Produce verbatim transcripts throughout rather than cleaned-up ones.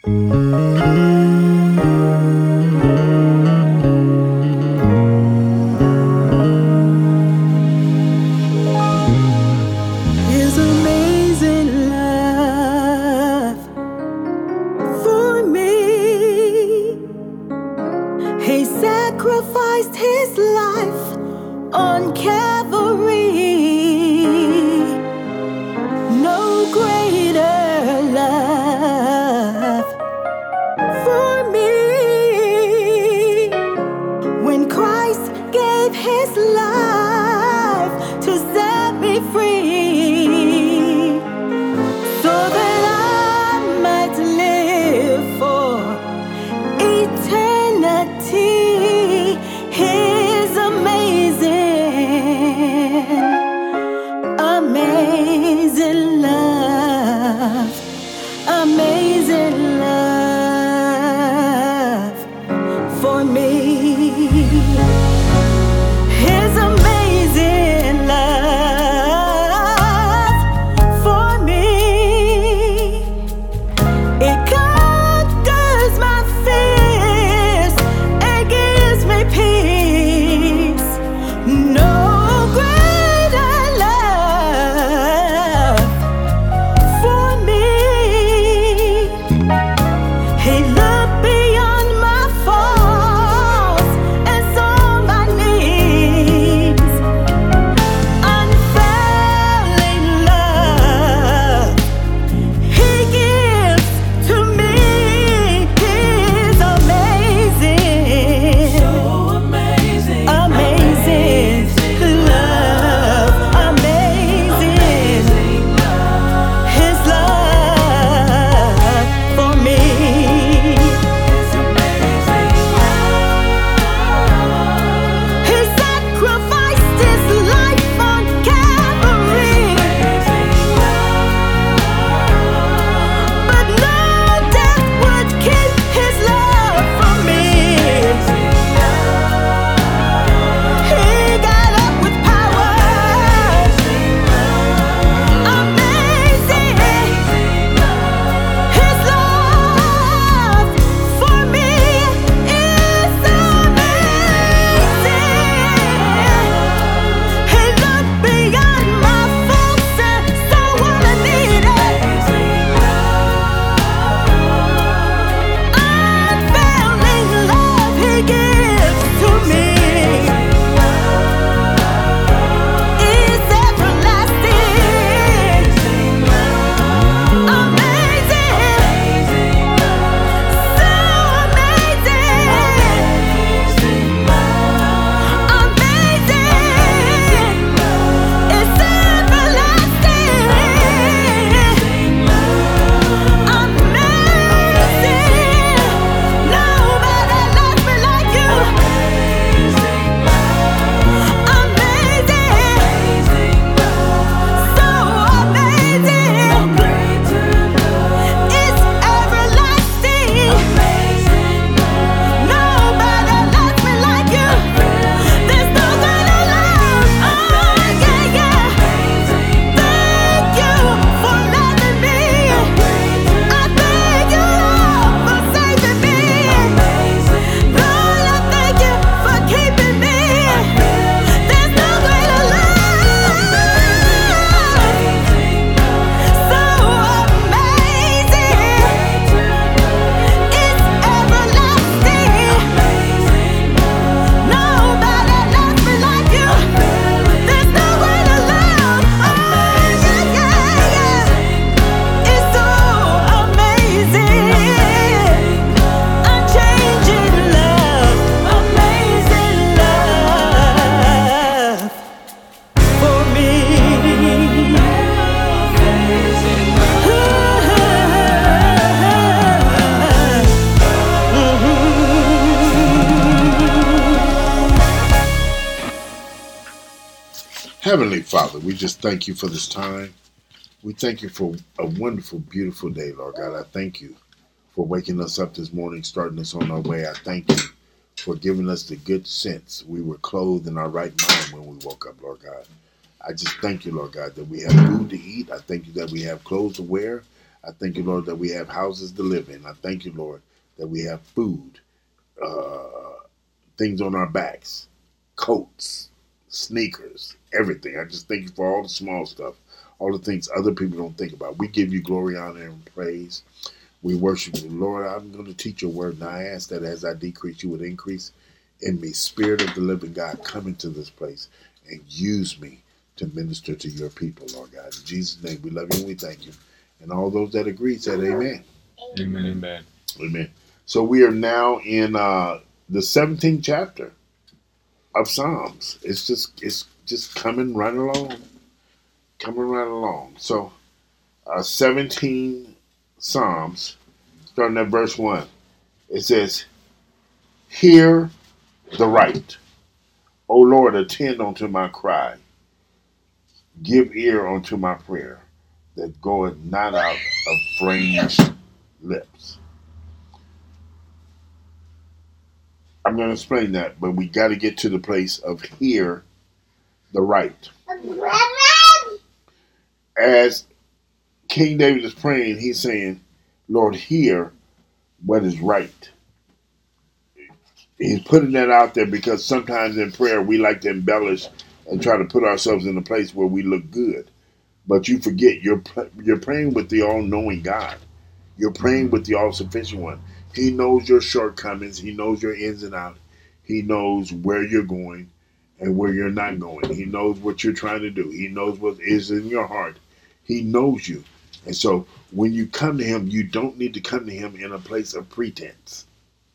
His amazing love for me. He sacrificed his life on Calvary. No greater love for me. When Christ gave his life to set me free, so that I might live for eternity. His amazing, amazing love, amazing love for me. His amazing love for me. It conquers my fears. It gives me peace. No greater love for me. He looked beyond my faults and saw my needs. Unfailing love he gives to me. His amazing, So amazing, amazing love, amazing, his love for me. It's amazing love. He sacrificed his life on Calvary, but no death would keep his love from me. He got up with power. Amazing, his love for me is amazing. He looked beyond my faults and saw what I needed. Unfailing love he gives to me is everlasting. Amazing, so amazing. Amazing, it's everlasting. Amazing, nobody loves me like you. Amazing, so amazing. It's everlasting. Nobody loves me like you. There's no greater love. Oh yeah, yeah. Thank you for loving me. I thank you, Lord, for saving me. Lord, I thank you for keeping me. There's no greater love. So amazing. It's everlasting. Nobody loves me like you. There's no greater love. Oh yeah, yeah, yeah. It's so amazing. Unchanging love, amazing love for me. Heavenly Father, we just thank you for this time. We thank you for a wonderful, beautiful day, Lord God. I thank you for waking us up this morning, starting us on our way. I thank you for giving us the good sense. We were clothed in our right mind when we woke up, Lord God. I just thank you, Lord God, that we have food to eat. I thank you that we have clothes to wear. I thank you, Lord, that we have houses to live in. I thank you, Lord, that we have food, uh, things on our backs, coats, sneakers, everything. I just thank you for all the small stuff, all the things other people don't think about. We give you glory, honor, and praise. We worship you. Lord, I'm going to teach your word, and I ask that as I decrease, you would increase in me. Spirit of the living God, come into this place and use me to minister to your people, Lord God. In Jesus' name, we love you and we thank you. And all those that agree said amen. Amen. Amen. Amen. So we are now in uh, the seventeenth chapter of Psalms. It's just it's just coming right along. Coming right along. So uh, seventeen Psalms, starting at verse one. It says, hear the right. O Lord, attend unto my cry. Give ear unto my prayer, that goeth not out of strange lips. I'm going to explain that, but we got to get to the place of hear the right. As King David is praying, he's saying, Lord, hear what is right. He's putting that out there because sometimes in prayer we like to embellish and try to put ourselves in a place where we look good. But you forget, you're you're praying with the all-knowing God. You're praying with the all-sufficient one. He knows your shortcomings. He knows your ins and outs. He knows where you're going and where you're not going. He knows what you're trying to do. He knows what is in your heart. He knows you. And so when you come to him, you don't need to come to him in a place of pretense.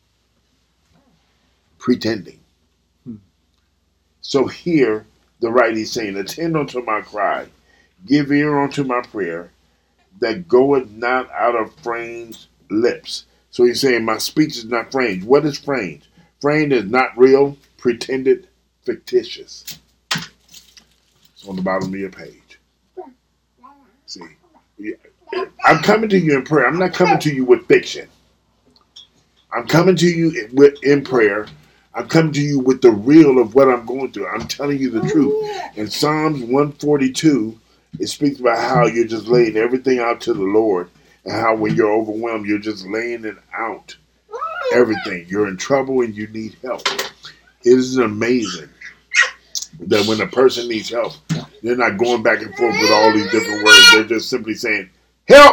Pretending. Hmm. So here, the right, he's saying, attend unto my cry. Give ear unto my prayer, that goeth not out of framed lips. So he's saying, my speech is not framed. What is framed? Framed is not real, pretended, fictitious. It's on the bottom of your page. See, I'm coming to you in prayer. I'm not coming to you with fiction. I'm coming to you with in prayer. I'm coming to you with the real of what I'm going through. I'm telling you the truth. In Psalms one forty-two, it speaks about how you're just laying everything out to the Lord, and how when you're overwhelmed, you're just laying it out. Everything. You're in trouble and you need help. It is amazing that when a person needs help, they're not going back and forth with all these different words. They're just simply saying, help!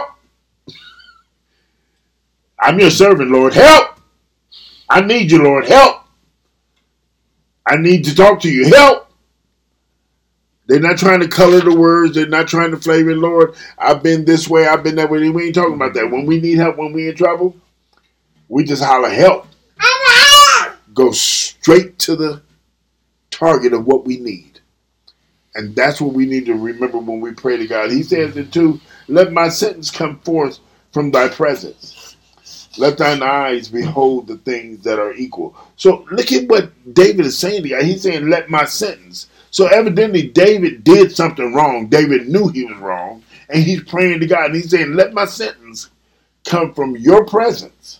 I'm your servant, Lord. Help! I need you, Lord. Help! I need to talk to you. Help! They're not trying to color the words. They're not trying to flavor it. Lord, I've been this way. I've been that way. We ain't talking about that. When we need help, when we in trouble, we just holler, help. Go straight to the target of what we need. And that's what we need to remember when we pray to God. He says it too, let my sentence come forth from thy presence. Let thine eyes behold the things that are equal. So look at what David is saying to God. He's saying, let my sentence. So evidently David did something wrong. David knew he was wrong. And he's praying to God. And he's saying, let my sentence come from your presence.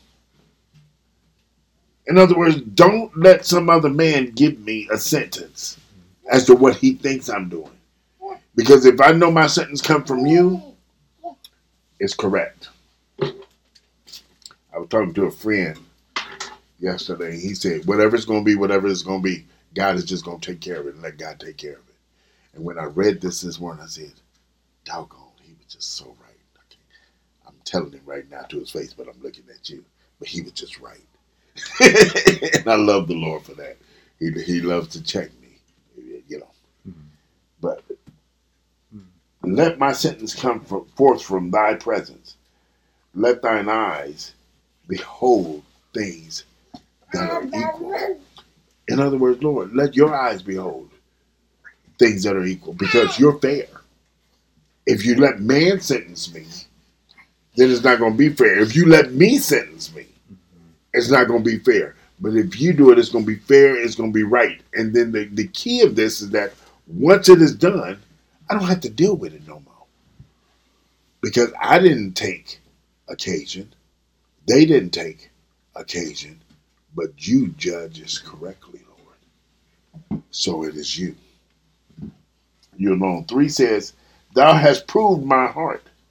In other words, don't let some other man give me a sentence as to what he thinks I'm doing. Because if I know my sentence come from you, it's correct. I was talking to a friend yesterday, and he said, whatever it's going to be, whatever it's going to be, God is just going to take care of it and let God take care of it. And when I read this this morning, I said, doggone, he was just so right. Okay. I'm telling him right now to his face, but I'm looking at you. But he was just right. And I love the Lord for that. He, he loves to check me, you know. Mm-hmm. But mm-hmm. let my sentence come from, forth from thy presence. Let thine eyes behold things that are equal. In other words, Lord, let your eyes behold things that are equal, because you're fair. If you let man sentence me, then it's not going to be fair. If you let me sentence me, it's not going to be fair. But if you do it, it's going to be fair, it's going to be right. And then the, the key of this is that once it is done, I don't have to deal with it no more. Because I didn't take occasion. They didn't take occasion. But you judge us correctly, Lord. So it is you. You alone. Three says, thou hast proved my heart.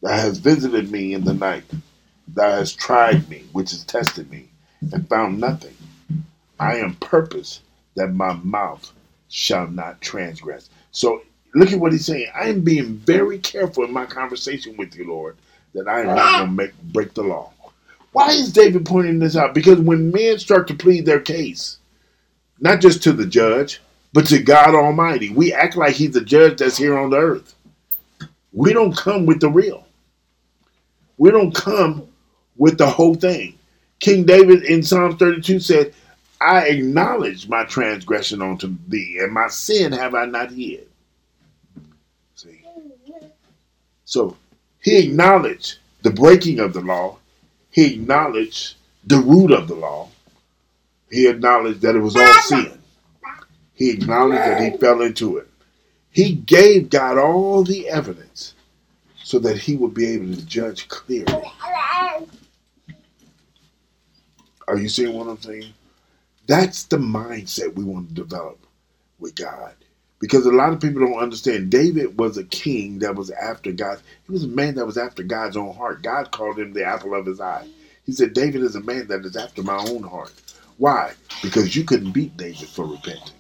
Thou hast visited me in the night. Thou hast tried me, which has tested me, and found nothing. I am purpose that my mouth shall not transgress. So look at what he's saying. I am being very careful in my conversation with you, Lord, that I am not going to make break the law. Why is David pointing this out? Because when men start to plead their case, not just to the judge, but to God Almighty, we act like he's the judge that's here on the earth. We don't come with the real. We don't come with the whole thing. King David in Psalm thirty-two said, I acknowledge my transgression unto thee, and my sin have I not hid. See? So he acknowledged the breaking of the law. He acknowledged the root of the law. He acknowledged that it was all sin. He acknowledged that he fell into it. He gave God all the evidence so that he would be able to judge clearly. Are you seeing what I'm saying? That's the mindset we want to develop with God. Because a lot of people don't understand. David was a king that was after God. He was a man that was after God's own heart. God called him the apple of his eye. He said, David is a man that is after my own heart. Why? Because you couldn't beat David for repenting.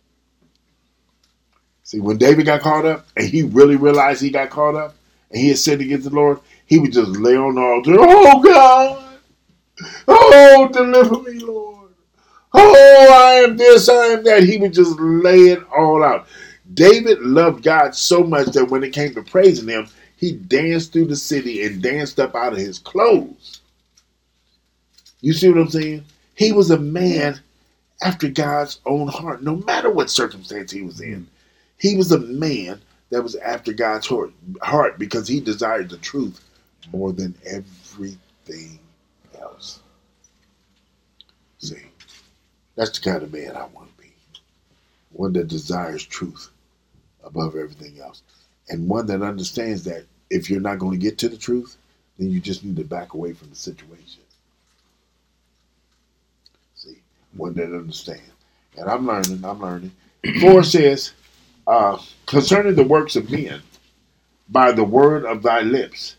See, when David got caught up and he really realized he got caught up and he had sinned against the Lord, he would just lay on the altar, oh God, oh, deliver me, Lord. Oh, I am this, I am that. He would just lay it all out. David loved God so much that when it came to praising him, he danced through the city and danced up out of his clothes. You see what I'm saying? He was a man after God's own heart, no matter what circumstance he was in. He was a man that was after God's heart because he desired the truth more than everything else. See, that's the kind of man I want to be. One that desires truth above everything else. And one that understands that if you're not going to get to the truth, then you just need to back away from the situation. See, one that understands. And I'm learning, I'm learning. Four says, uh, concerning the works of men, by the word of thy lips,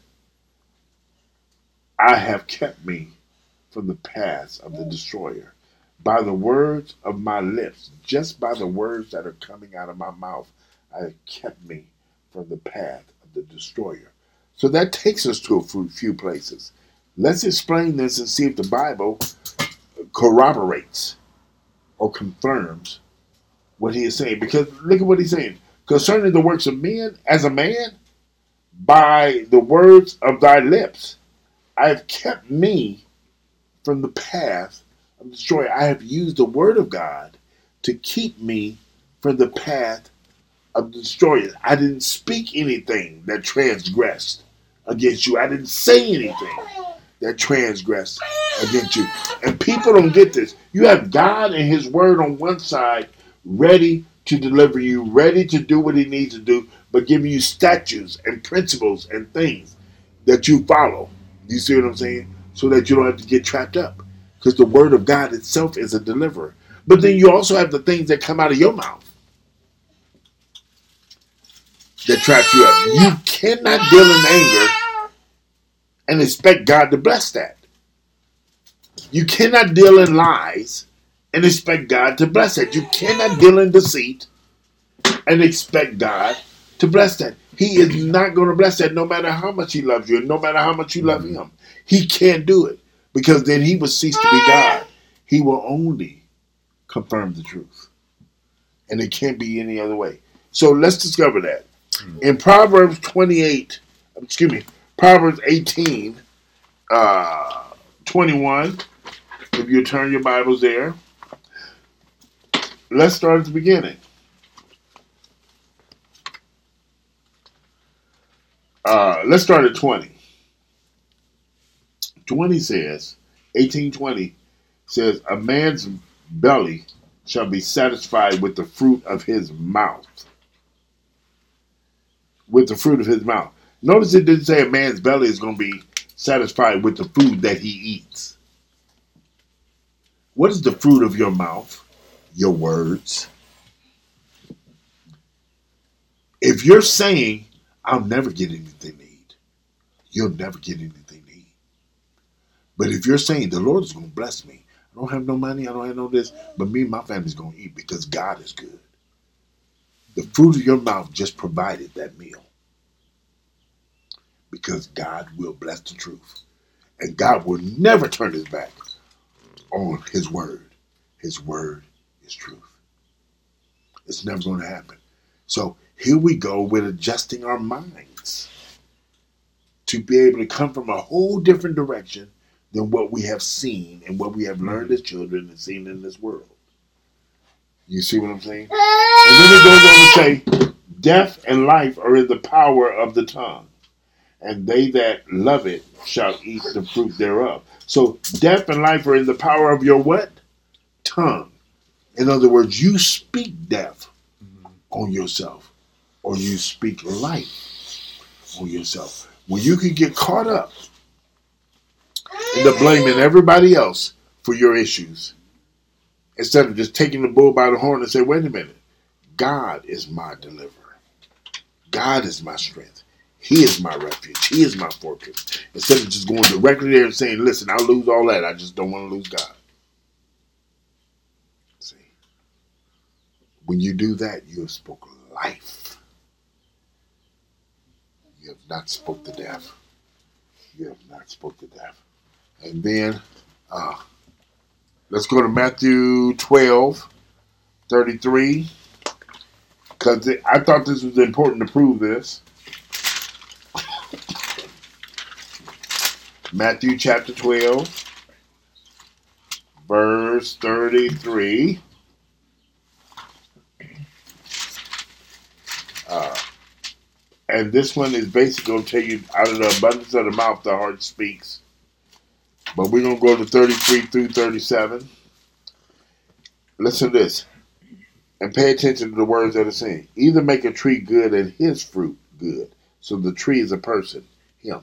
I have kept me from the paths of the destroyer. By the words of my lips, just by the words that are coming out of my mouth, I have kept me from the path of the destroyer. So that takes us to a few places. Let's explain this and see if the Bible corroborates or confirms what he is saying. Because look at what he's saying. Concerning the works of men, as a man, by the words of thy lips, I have kept me from the path of the destroyer. I have used the word of God to keep me from the path of the destroyer. I didn't speak anything that transgressed against you. I didn't say anything that transgressed against you. And people don't get this. You have God and his word on one side ready to deliver you, ready to do what he needs to do, but giving you statutes and principles and things that you follow. You see what I'm saying? So that you don't have to get trapped up. Because the word of God itself is a deliverer. But then you also have the things that come out of your mouth that trap you up. You cannot deal in anger and expect God to bless that. You cannot deal in lies and expect God to bless that. You cannot deal in deceit and expect God to bless that. He is not going to bless that no matter how much he loves you and no matter how much you love him. He can't do it because then he will cease to be God. He will only confirm the truth. And it can't be any other way. So let's discover that. In Proverbs twenty-eight, excuse me, Proverbs eighteen, uh, twenty-one, if you turn your Bibles there, let's start at the beginning. Uh, let's start at twenty. twenty says, eighteen twenty says, a man's belly shall be satisfied with the fruit of his mouth. With the fruit of his mouth. Notice it didn't say a man's belly is going to be satisfied with the food that he eats. What is the fruit of your mouth? Your words. If you're saying, I'll never get anything to eat, you'll never get anything to eat. But if you're saying the Lord is going to bless me, I don't have no money, I don't have no this, but me and my family's going to eat because God is good. The fruit of your mouth just provided that meal. Because God will bless the truth. And God will never turn his back on his word. His word is truth. It's never going to happen. So here we go with adjusting our minds to be able to come from a whole different direction than what we have seen and what we have learned as children and seen in this world. You see what I'm saying? And then it goes on to say, death and life are in the power of the tongue, and they that love it shall eat the fruit thereof. So death and life are in the power of your what? Tongue. In other words, you speak death on yourself, or you speak life on yourself. When you can get caught up into blaming everybody else for your issues, instead of just taking the bull by the horn and say, wait a minute, God is my deliverer. God is my strength. He is my refuge. He is my fortress. Instead of just going directly there and saying, listen, I'll lose all that. I just don't want to lose God. See, when you do that, you have spoken life. You have not spoke to death. You have not spoke to death. And then, uh, let's go to Matthew twelve, thirty-three. Because I thought this was important to prove this. Matthew chapter twelve, verse thirty-three. Uh, and this one is basically going to tell you, out of the abundance of the mouth, the heart speaks. But we're going to go to thirty-three through thirty-seven. Listen to this. And pay attention to the words that are saying. Either make a tree good and his fruit good. So the tree is a person, him.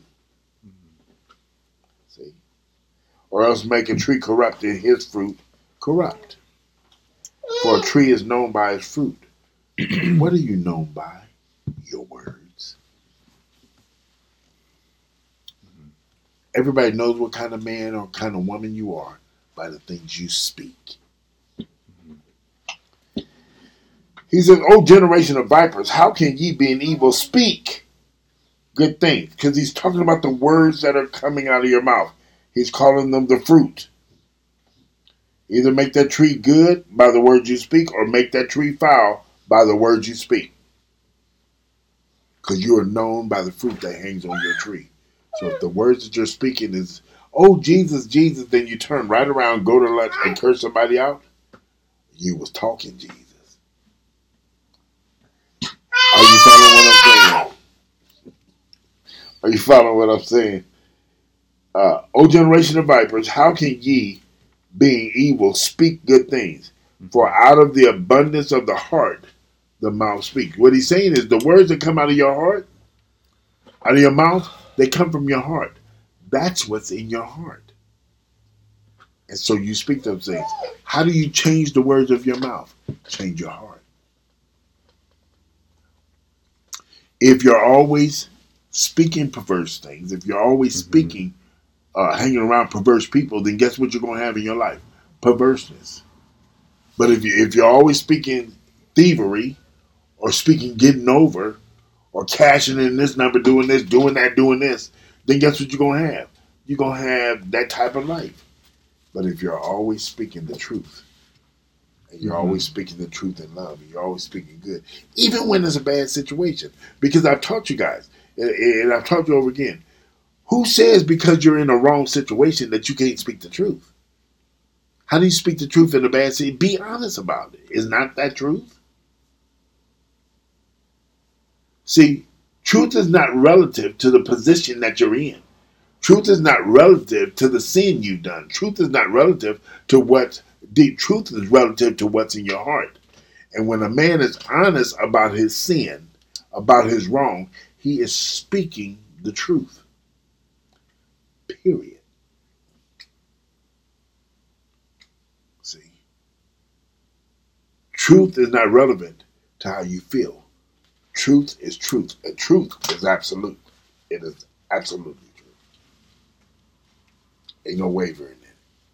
See? Or else make a tree corrupt and his fruit corrupt. For a tree is known by its fruit. What are you known by? Your words. Everybody knows what kind of man or kind of woman you are by the things you speak. He says, "O generation of vipers, how can ye being evil speak good things?" Because he's talking about the words that are coming out of your mouth. He's calling them the fruit. Either make that tree good by the words you speak, or make that tree foul by the words you speak. Because you are known by the fruit that hangs on your tree. So if the words that you're speaking is, oh, Jesus, Jesus, then you turn right around, go to lunch, and curse somebody out, you was talking Jesus. Are you following what I'm saying? Are you following what I'm saying? Uh, O generation of vipers, how can ye, being evil, speak good things? For out of the abundance of the heart, the mouth speaks. What he's saying is the words that come out of your heart, out of your mouth, they come from your heart. That's what's in your heart. And so you speak those things. How do you change the words of your mouth? Change your heart. If you're always speaking perverse things, if you're always mm-hmm. speaking, uh, hanging around perverse people, then guess what you're going to have in your life? Perverseness. But if, you, if you're always speaking thievery, or speaking getting over, or cashing in this number, doing this, doing that, doing this, then guess what you're going to have? You're going to have that type of life. But if you're always speaking the truth, and you're mm-hmm. always speaking the truth in love, and you're always speaking good, even when it's a bad situation. Because I've taught you guys, and I've taught you over again, who says because you're in a wrong situation that you can't speak the truth? How do you speak the truth in a bad situation? Be honest about it. Is not that truth? See, truth is not relative to the position that you're in. Truth is not relative to the sin you've done. Truth is not relative to what deep truth is relative to what's in your heart. And when a man is honest about his sin, about his wrong, he is speaking the truth. Period. See, truth is not relevant to how you feel. Truth is truth, and truth is absolute. It is Absolutely true. Ain't no wavering in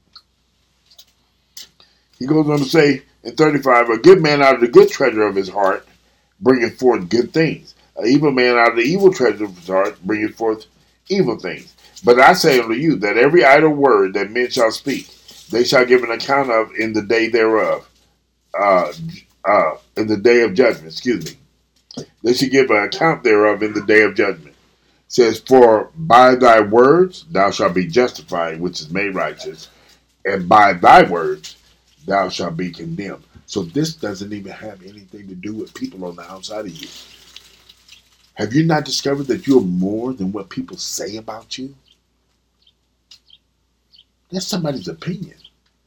it. He goes on to say in thirty-five, a good man out of the good treasure of his heart bringeth forth good things. An evil man out of the evil treasure of his heart bringeth forth evil things. But I say unto you that every idle word that men shall speak, they shall give an account of in the day thereof. Uh, uh, in the day of judgment, excuse me. They should give an account thereof in the day of judgment. It says, for by thy words thou shalt be justified, which is made righteous, and by thy words thou shalt be condemned. So this doesn't even have anything to do with people on the outside of you. Have you not discovered that you're more than what people say about you? That's somebody's opinion.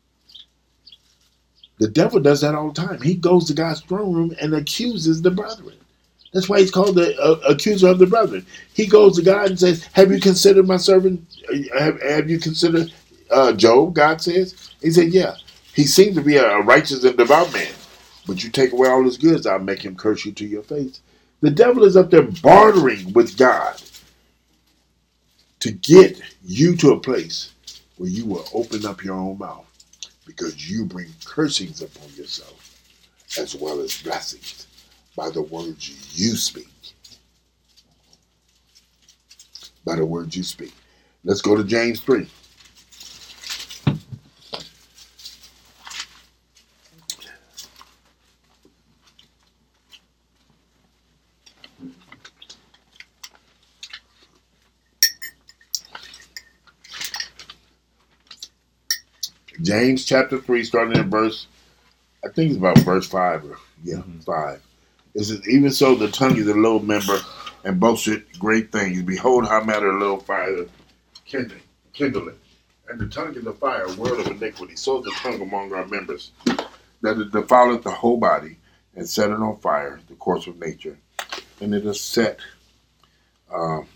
The devil does that all the time. He goes to God's throne room and accuses the brethren. That's why he's called the uh, accuser of the brethren. He goes to God and says, have you considered my servant? Have, have you considered uh, Job, God says? He said, yeah. He seemed to be a righteous and devout man. But you take away all his goods, I'll make him curse you to your face. The devil is up there bartering with God to get you to a place where you will open up your own mouth, because you bring cursings upon yourself as well as blessings by the words you speak. By the words you speak. Let's go to James three. James chapter three, starting in verse, I think it's about verse five. Or, yeah, mm-hmm. five. It says, even so, the tongue is a little member and boasteth great things. Behold, how matter a little fire kindling, kindling. And the tongue is a fire, a world of iniquity. So is the tongue among our members, that it defileth the whole body, and set it on fire, the course of nature. And it is set, um,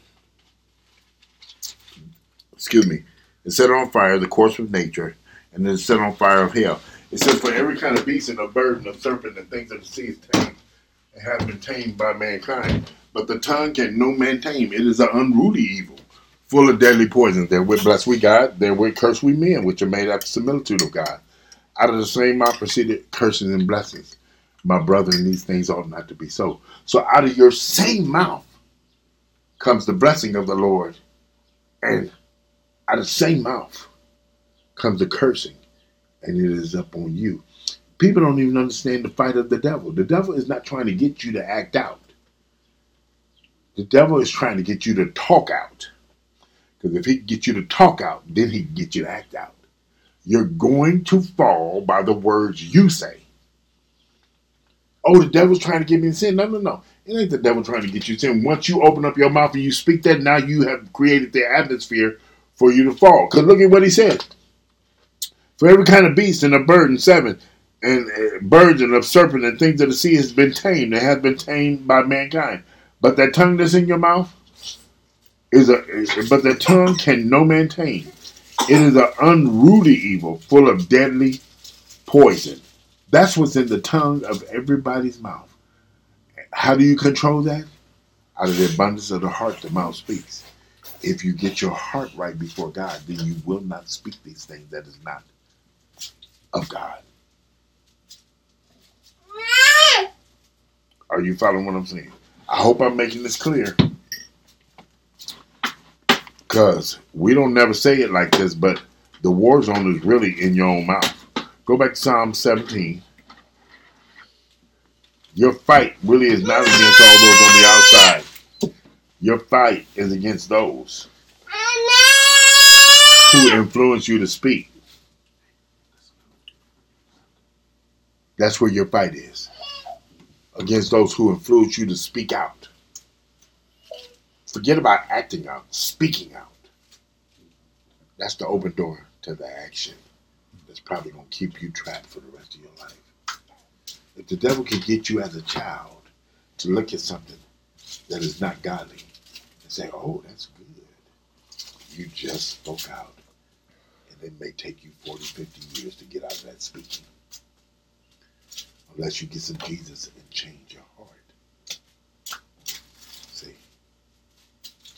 excuse me, it set on fire, the course of nature, and then set on fire of hell. It says, for every kind of beast and of bird and of serpent and things of the sea is tamed, and has been tamed by mankind. But the tongue can no man tame. It is an unruly evil, full of deadly poison. Therewith bless we God, therewith curse we men, which are made after the similitude of God. Out of the same mouth proceeded curses and blessings. My brethren, these things ought not to be so. So out of your same mouth comes the blessing of the Lord, and out of the same mouth comes the cursing, and it is up on you. People don't even understand the fight of the devil. The devil is not trying to get you to act out. The devil is trying to get you to talk out. Because if he can get you to talk out, then he can get you to act out. You're going to fall by the words you say. Oh, the devil's trying to get me to sin. No, no, no. It ain't the devil trying to get you to sin. Once you open up your mouth and you speak that, now you have created the atmosphere for you to fall. Because look at what he said. For every kind of beast and of bird and seven, and uh, birds and of serpent and things of the sea has been tamed and has been tamed by mankind. But that tongue that's in your mouth is a, is, but that tongue can no man tame. It is an unruly evil, full of deadly poison. That's what's in the tongue of everybody's mouth. How do you control that? Out of the abundance of the heart, the mouth speaks. If you get your heart right before God, then you will not speak these things that is not of God. Are you following what I'm saying? I hope I'm making this clear. Because we don't never say it like this, but the war zone is really in your own mouth. Go back to Psalm seventeen. Your fight really is not against all those on the outside. Your fight is against those who influence you to speak. That's where your fight is. Against those who influence you to speak out. Forget about acting out, speaking out. That's the open door to the action that's probably going to keep you trapped for the rest of your life. If the devil can get you as a child to look at something that is not godly and say, oh, that's good. You just spoke out. And it may take you forty, fifty years to get out of that speaking. Unless you get some Jesus and change your heart. See?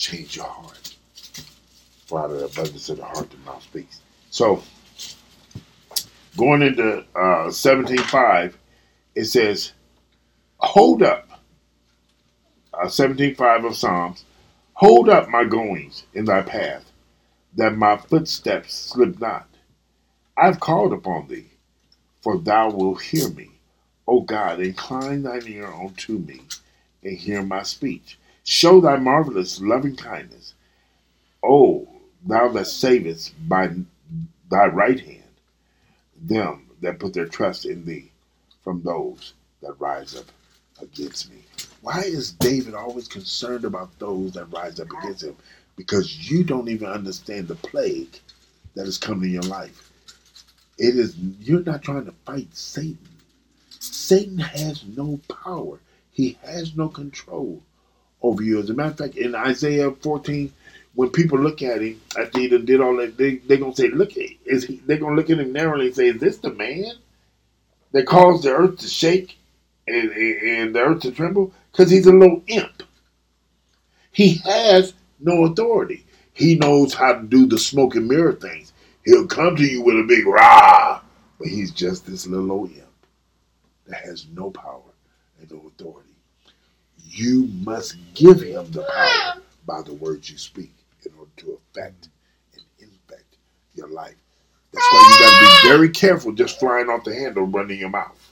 change your heart. For out of the abundance of the heart, the mouth speaks. So, going into uh, seventeen five, it says, hold up, uh, seventeen five of Psalms, hold up my goings in thy path, that my footsteps slip not. I've called upon thee, for thou wilt hear me. O God, incline thine ear unto me, and hear my speech. Show thy marvelous loving kindness, O thou that savest by thy right hand them that put their trust in thee from those that rise up against me. Why is David always concerned about those that rise up against him? Because you don't even understand the plague that is coming in your life. It is, you're not trying to fight Satan. Satan has no power. He has no control over you. As a matter of fact, in Isaiah fourteen, when people look at him after he done did all that, they they're gonna say, "Look, is he?" They're gonna look at him narrowly and say, "Is this the man that caused the earth to shake and, and, and the earth to tremble?" Because he's a little imp. He has no authority. He knows how to do the smoke and mirror things. He'll come to you with a big rah, but he's just this little old imp that has no power and no authority. You must give him the power by the words you speak in order to affect and infect your life. That's why you got to be very careful just flying off the handle running your mouth.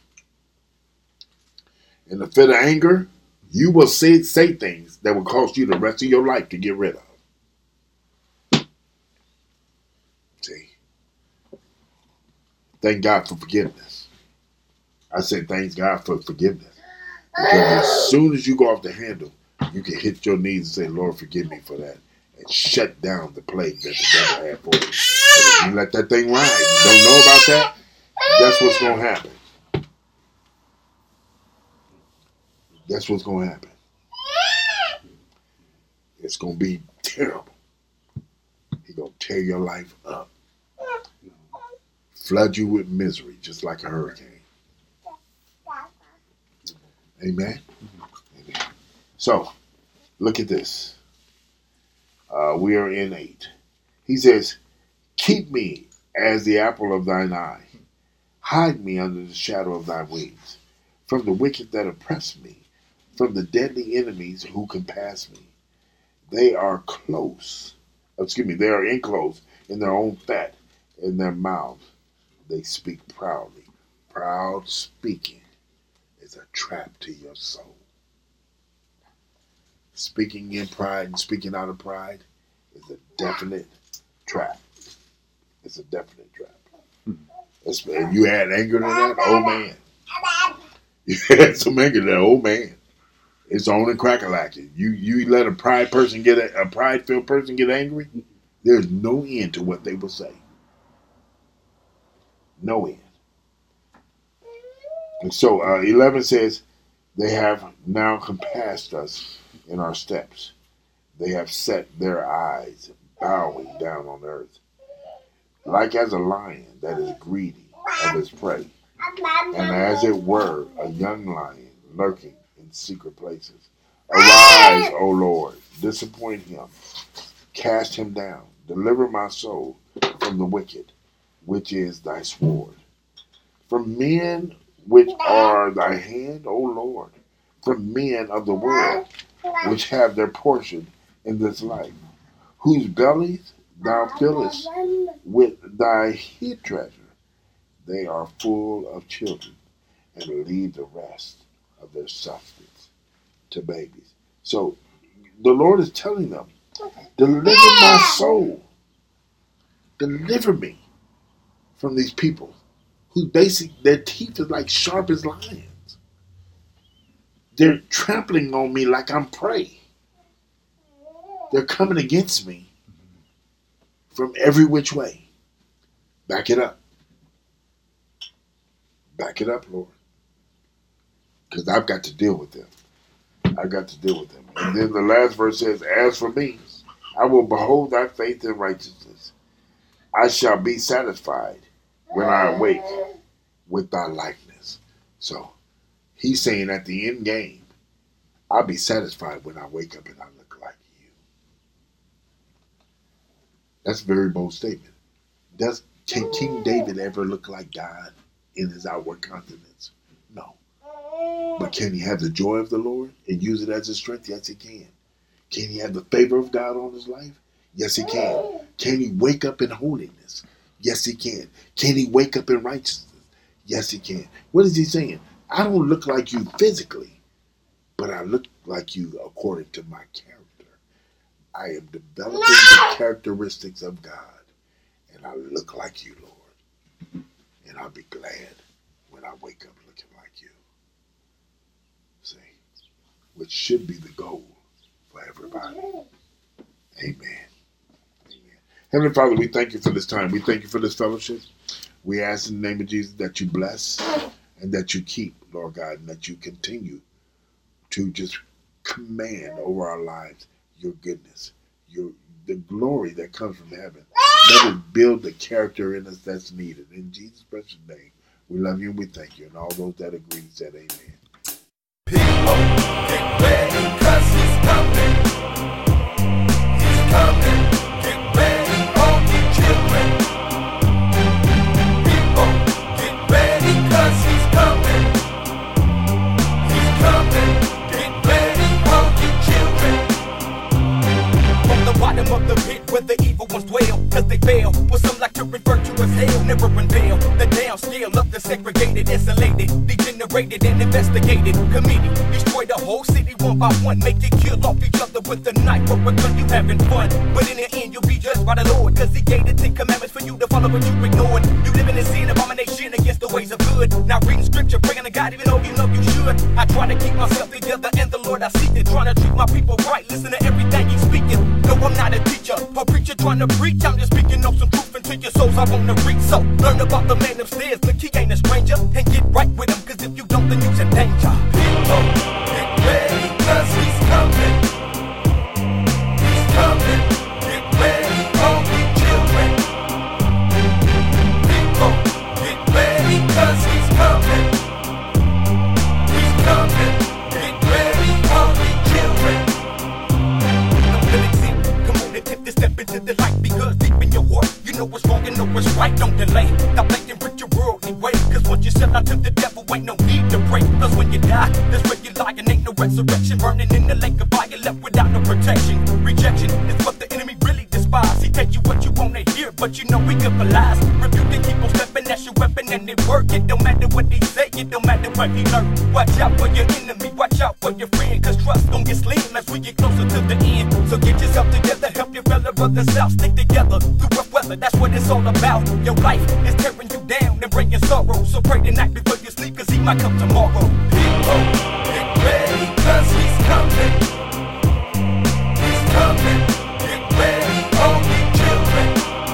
In the fit of anger, you will say, say things that will cost you the rest of your life to get rid of. See? Thank God for forgiveness. I say thanks God for forgiveness. Because as soon as you go off the handle, you can hit your knees and say, Lord, forgive me for that. And shut down the plague that the devil had for you. But if you let that thing ride, you don't know about that, that's what's going to happen. That's what's going to happen. It's going to be terrible. He's going to tear your life up. Flood you with misery, just like a hurricane. Amen? Amen. So, look at this. Uh, we are in eight. He says, keep me as the apple of thine eye. Hide me under the shadow of thy wings. From the wicked that oppress me. From the deadly enemies who compass me. They are close. Excuse me, they are enclosed in their own fat. In their mouths they speak proudly. Proud speaking is a trap to your soul. Speaking in pride and speaking out of pride is a definite trap. It's a definite trap. It's, and you add anger to that, oh man. You add some anger to that, oh man. It's on and crack-a-lacking. You you let a pride person get a, a pride-filled person get angry, there's no end to what they will say. No end. And so uh, eleven says, they have now compassed us in our steps. They have set their eyes bowing down on earth. Like as a lion that is greedy of his prey, and as it were a young lion lurking in secret places. Arise, O Lord, disappoint him, cast him down, deliver my soul from the wicked, which is thy sword. From men which are thy hand, O Lord, from men of the world, which have their portion in this life, whose bellies thou fillest with thy hid treasure. They are full of children, and leave the rest of their substance to babies. So the Lord is telling them, deliver my soul. Deliver me from these people who basically, their teeth are like sharp as lions. They're trampling on me like I'm prey. They're coming against me from every which way. Back it up. Back it up, Lord. Because I've got to deal with them. I've got to deal with them. And then the last verse says, as for me, I will behold thy faith and righteousness. I shall be satisfied when I awake with thy likeness. So he's saying at the end game, I'll be satisfied when I wake up and I look like you. That's a very bold statement. Does can King David ever look like God in his outward countenance? No. But can he have the joy of the Lord and use it as a strength? Yes, he can. Can he have the favor of God on his life? Yes, he can. Can he wake up in holiness? Yes, he can. Can he wake up in righteousness? Yes, he can. What is he saying? I don't look like you physically, but I look like you according to my character. I am developing the characteristics of God, and I look like you, Lord. And I'll be glad when I wake up looking like you. See, which should be the goal for everybody. Amen. Amen. Heavenly Father, we thank you for this time. We thank you for this fellowship. We ask in the name of Jesus that you bless and that you keep, Lord God, and that you continue to just command over our lives your goodness, your the glory that comes from heaven. Let it build the character in us that's needed. In Jesus' precious name, we love you and we thank you. And all those that agree said amen. People, get ready, cause he's coming. He's coming. Get ready, all you children. People, get ready, cause he's coming. He's coming. Get ready, all you children. From the bottom of the pit where the evil ones dwell, cause they fail. What some like to refer to as hell, never unveil the downscale of the segregated, isolated, degenerated, and investigated committee. Destroy the whole city one by one, make it kill off each other with a knife or a gun. You having fun, but in the end you'll be judged by the Lord, cause he gave the Ten Commandments for you to follow, but you ignored. You living in sin, abomination against the ways of good. Now reading scripture, praying to God, even though you know you should. I try to keep myself together, and the Lord I seek it, trying to treat my people right, listen to everything he's speaking. No, I'm not a teacher or preacher trying to preach. I'm just speaking on some truth into your souls I want to reach. So learn about the man upstairs, look, he ain't a stranger, and get right with him, cause if you don't, then you's in danger. People, get ready, cause he's coming. He's coming. Get ready, all you children. People, get ready, cause he's coming. He's coming. Get ready, all you children. Don't let it sit. Come on, attempt to step into the light, because deep in your heart, you know what's wrong and know what's right. Don't delay. Stop thinking with your worldly ways, cause once you sell out to the devil, ain't no need to pray. Cause when you die, that's when you lie, and ain't no resurrection. Burning in the lake of fire, left without no protection. Rejection is what the enemy really despise. He tell you what you wanna hear, but you know we good for lies. Refuse to keep on stepping, that's your weapon, and it work. It don't matter what he say, it don't matter what he learn. Watch out for your enemy, watch out for your friend, cause trust gon' get slim as we get closer to the end. So get yourself together, help your fellow brothers out, stick together through rough weather, that's what it's all about. Your life is tearing you down and bringing sorrow, so pray tonight before you sleep, cause he might come tomorrow. People, get ready, cause he's coming. He's coming. Get ready, all you children.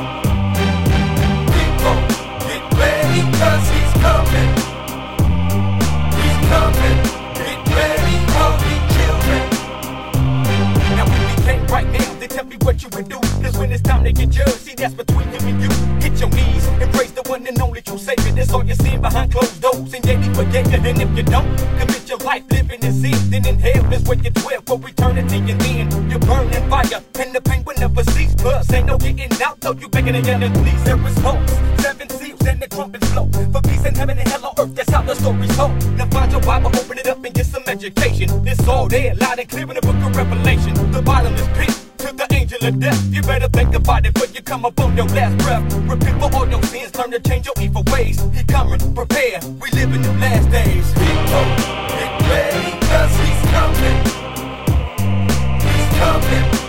People, get ready, cause he's coming. He's coming. Get ready, all you children. Now when we came right now, they tell me what you would do, cause when it's time to get judged, see that's between you and you. Hit your knees and praise the one and only true Savior. That's all you're seeing behind closed doors, and yet he forgave you. And if you don't commit your life living in sin, then in hell is where you dwell for eternity. And then you burn in fire, and the pain will never cease. Plus ain't no getting out, though you begging again and please. There is hope, seven seals and the trumpets blow for peace in heaven and hell on earth. That's how the story's told. Now find your Bible, open it up and get some education. It's all there, loud and clear in the book of Revelation. The bottomless pit to the angel of death. You better think about it before you come up on your last breath. Repent for all your sins, learn to change your evil ways. He coming, prepare, we live in the last days. People, get ready, cause he's coming. He's coming.